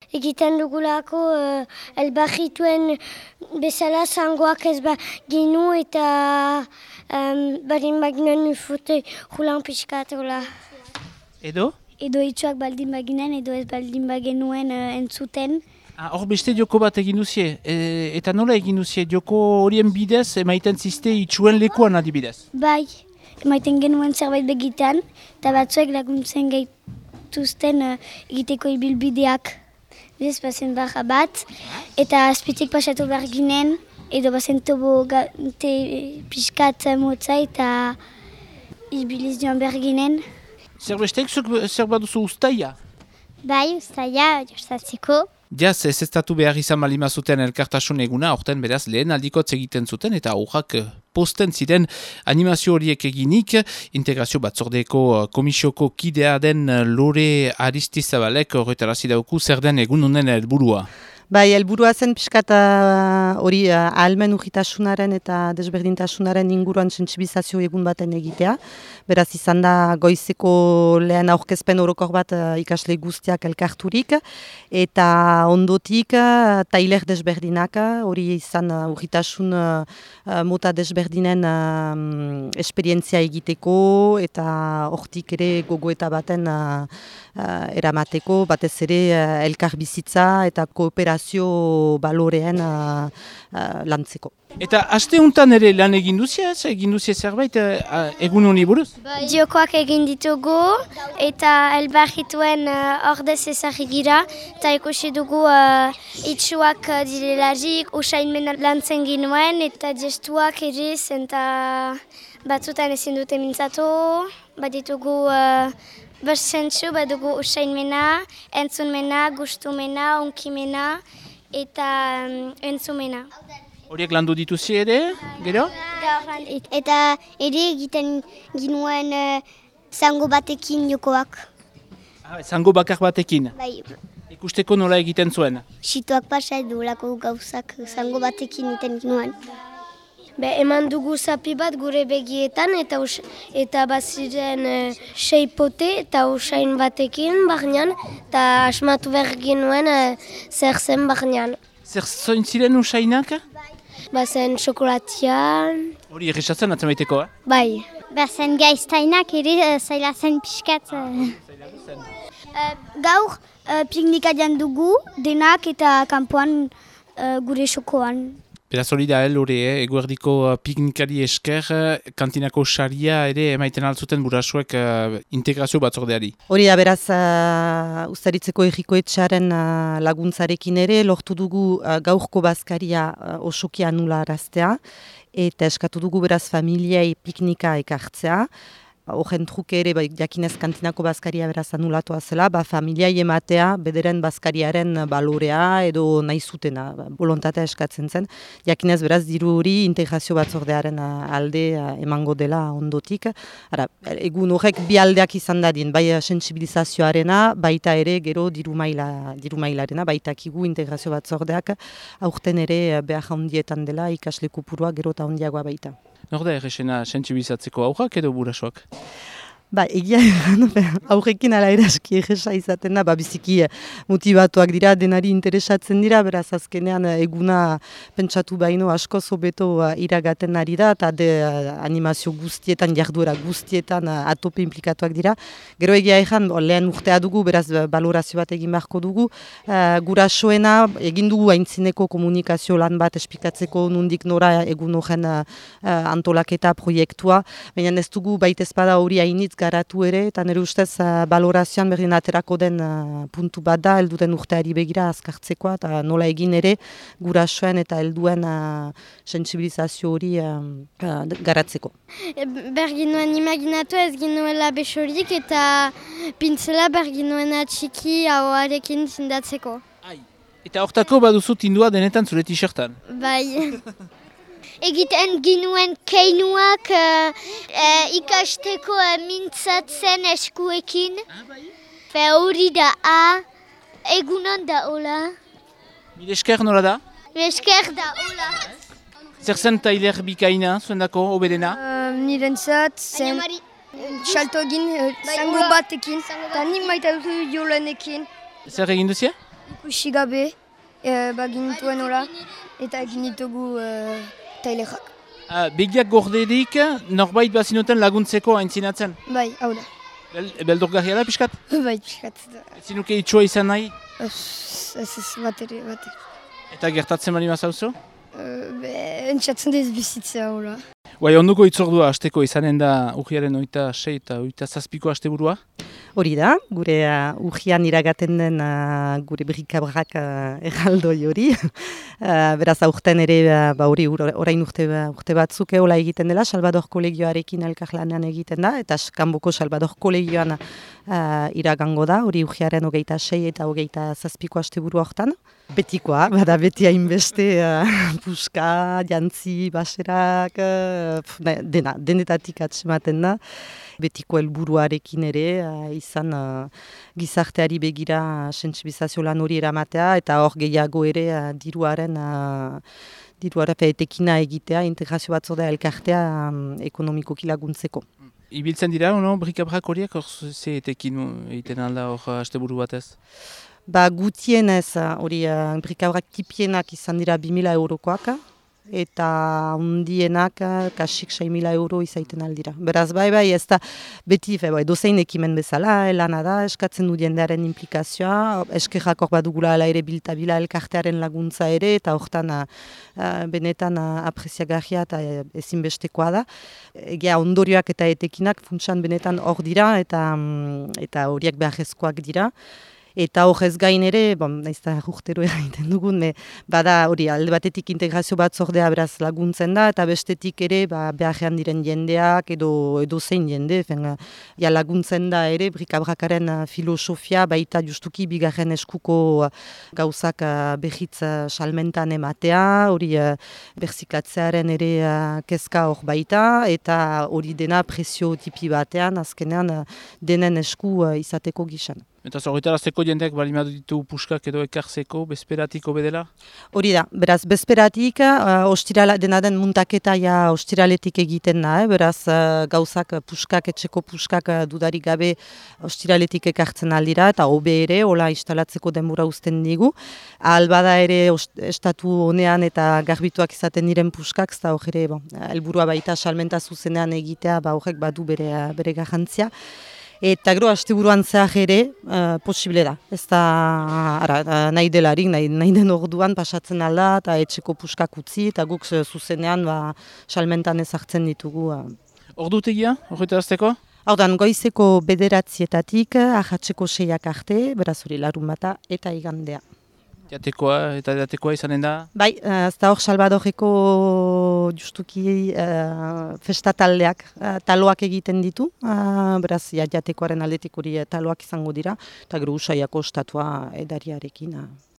egiten dugulako elbarrituen bezala zangoak ez ginu eta barin baginen ufute julan pixkat. Edo? Edo itxuak baldin baginen, edo ez baldin bagenuen entzuten. Hor beste joko bat egin duzie, eta nola egin duzie, joko horien bidez emaiten ziste itxuen lekuan adibidez? Bai, emaiten genuen zerbait begitan, eta batzuek laguntzen gaituzten egiteko ibilbideak. Bez, bazen barra bat, eta azpitik pasatu behar ginen, edo bazen tobo pixkat motza eta ibiliz joan behar ginen. Zer besteik zer bat duzu ustaia? Bai, ustaia, jostatzeko. Jaz, ez estatu behar izan balima zuten elkartasun eguna, orten beraz lehen aldikotz egiten zuten, eta aurrak posten ziren animazio horiek eginik, integrazio batzordeko komisioko kidea den Lore Aristizabalek horretarazi dauku zer den egun honen helburua. Bai, helburua zen pixkat hori ahalmen urritasunaren eta desberdintasunaren inguruan sentsibilizazio egun baten egitea. Beraz izan da goizeko lehen aurkezpen orokor bat ikasle guztiak elkarturik. Eta ondotik tailer desberdinak, hori izan urritasun mota desberdinen esperientzia egiteko eta hortik ere gogoeta baten eramateko, batez ere elkar bizitza eta kooperazio baloreen lantzeko. Eta aste honetan ere lan egin duzia, egin duzia zerbait egun honi buruz? Diokoak egin ditugu eta elbarrituen ordez ezagigira eta ikusi dugu itxuak direlarik, usainmena lantzen ginuen eta gestuak ere eta batzutan ezin dute mintzatu, bat ditugu Bersentzu badugu usainmena, entzunmena, gustumena, onkimena eta entzumena. Horiek landu dituzi ere, gero? Eta ere egiten ginuen zango batekin jokoak. Zango bakar batekin? Bai. Ikusteko nola egiten zuen? Situak pasa edo lako gauzak zango batekin egiten ginuen. Eman dugu zapi bat gure begietan eta baziren 6 pote eta usain batekin barnean eta asmatu behar ginuen zer zen barnean. Zer zoin ziren usainak? Bazen xokolatian. Hori erresatzen atzamaiteko, Bai. Bazen gaiztainak ere zaila zen pixkat. Gaur piknika dugu denak eta kanpoan gure xokoan. Beraz hori da, Lore, eguerdiko piknikari esker, kantinako saria ere emaiten altzuten burasuek integrazio batzordeari. Hori da, beraz, Uztaritzeko Herriko Etxearen laguntzarekin ere, lortu dugu gaurko bazkaria osoki anularaztea, eta eskatu dugu beraz familiei piknika ekartzea. Horren truke ere, jakinez kantinako bazkaria beraz anulatua zela, familiai ematea bederen bazkariaren balorea edo nahi zutena, bolontatea eskatzen zen. Jakinez beraz diru hori integrazio batzordearen alde emango dela ondotik. Egun horrek bi aldeak izan dadin, bai sentsibilizazioarena, baita ere gero diru mailarena, baitakigu integrazio batzordeak aurten ere behar handietan dela ikasle kopurua gero eta handiagoa baita. Nor da errexena sentsibilizatzeko aurrak edo burasuak? Egia aurrekin ala eraski egesa izaten da, biziki motivatuak dira, denari interesatzen dira, beraz azkenean eguna pentsatu baino asko zobeto iragaten ari da, eta animazio guztietan, jarduera guztietan atope implikatuak dira. Gero egia ezan, lehen urtea dugu, beraz balorazio bat egin beharko dugu, gurasoena egin dugu aintzineko komunikazio lan bat esplikatzeko nundik nora egun horren antolaketa proiektua, baina ez dugu baitezpada hori hainitz garatu ere, eta nire ustez balorazioan berdin aterako den puntu bat da, helduten urteari begira azkartzekoa, eta nola egin ere gurasoen eta helduen sentsibilizazio hori garatzeko. Berginuen imaginatu ez ginuela besorik eta pintzela berginuen atxiki hauarekin zindatzeko. Eta hortako baduzu tindua denetan zure t-shirtan? Bai. Egiten ginuen keinuak ikasteko mintzatzen eskuekin. Hori da egunan da hola. Mil esker nola da? Mil esker da hola. Zer zen tailer bikaina, zuen dako, oberena? Nirentzat zen salto egin, zango batekin, eta nik maita dutu jolenekin. Zer egin duzia? ikusi gabe, ginituen ora, eta egin ditugu tailerak. Begiak gorderik, norbait bazinuten laguntzeko aintzinatzen? Bai, hau da. Beldurgarria da, pixkat? Bai, pixkat. Zinuke itxua izan nahi? Ez bateri. Eta gertatzen bali mazauzo? Entzatzen dez bizitzea, hola. Bai, onduko itzordua hasteko izanen da urriaren 26 eta 27ko asteburua? Hori da, gure urrian iragaten den gure brikabrak erraldoi hori. Beraz, aurten ere, hori orain urte batzuk eola egiten dela, Salvador Kolegioarekin elkarlanean egiten da, eta kanboko Salvador Kolegioan iragango da, hori urriaren 26 eta 27ko asteburu hortan. Betikoa, bada beti hainbeste puska, jantzi, baserak, denetatik atsematen da. Betiko helburuarekin ere, izan gizarteari begira sentsibilizazio lan hori eramatea, eta hor gehiago ere diruaren etekina egitea, integrazio batzordea elkartea ekonomikoki laguntzeko. Ibiltzen dira, brikabrak horiek, ze etekin egiten alda hor asteburu batez? Gutienez, hori brikabrak tipienak izan dira 2.000 eurokoak, eta hundienak kasik 6.000 euro izaiten aldira. Beraz, ez da beti dozein ekimen bezala, lana da, eskatzen du jendearen implikazioa, eskerrak hor badugula ala ere biltabila elkartearen laguntza ere, eta hortan benetan apreziagarria eta ezinbestekoa da. Egia ondorioak eta etekinak funtsan benetan hor dira, eta horiek beharrezkoak dira. Eta horrez gain ere, naizta urtero egiten dugun, bada hori alde batetik integrazio batzordea beraz laguntzen da, eta bestetik ere beharrean diren jendeak edo zein jende, laguntzen da ere brikabrakaren filosofia, baita justuki bigarren eskuko gauzak behitz salmentan ematea, hori berziklatzearen ere kezka hor baita, eta hori dena presio tipi batean, azkenean denen esku izateko gisan. Eta zorritarazteko jendeak balimatu ditu puskak edo ekartzeko, bezperatiko bedela? Hori da, beraz, bezperatik, dena den muntaketa ostiraletik egiten da, beraz, gauzak puskak, etxeko puskak dudarik gabe ostiraletik ekartzen aldira, eta hobe ere, hola instalatzeko denbora uzten digu. Albada ere, estatu honean eta garbituak izaten diren puskak, eta hor ere, helburua baita salmenta zuzenean egitea, horrek badu bere garrantzia. Eta gero, asteburuan zehar ere, posible da. Ez da nahi delarik, nahi den orduan pasatzen alda, eta etxeko puskak utzi, eta guk zuzenean salmentan ezartzen ditugu. Ordutegia, horretarazteko? Haudan, goizeko 9:00-etatik, ahatzeko 6:00 arte, beraz hori larun bata eta igandea. Jatekoa izanen da? Bai, ez da hor Salvadorreko justuki festataldeak taloak egiten ditu, beraz jatekoaren aldetik hori taloak izango dira, eta gero usaiako ostatua edariarekin